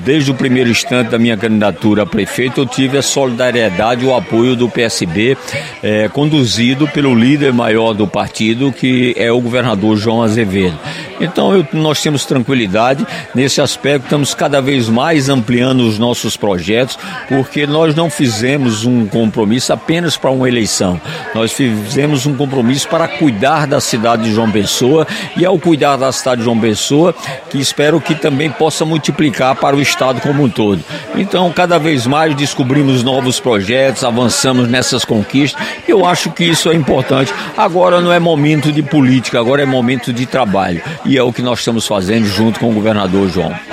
desde o primeiro instante da minha candidatura a prefeito, eu tive a solidariedade e o apoio do PSB, conduzido pelo líder maior do partido, que é o governador João Azevedo. Então nós temos tranquilidade nesse aspecto, estamos cada vez mais ampliando os nossos projetos, porque nós não fizemos um compromisso apenas para uma eleição, nós fizemos um compromisso para cuidar da cidade de João Pessoa, e ao cuidar da cidade de João Pessoa, que espero que também possa multiplicar para o estado como um todo. Então cada vez mais descobrimos novos projetos, avançamos nessas conquistas, e eu acho que isso é importante. Agora não é momento de política, agora é momento de trabalho. E é o que nós estamos fazendo junto com o governador João.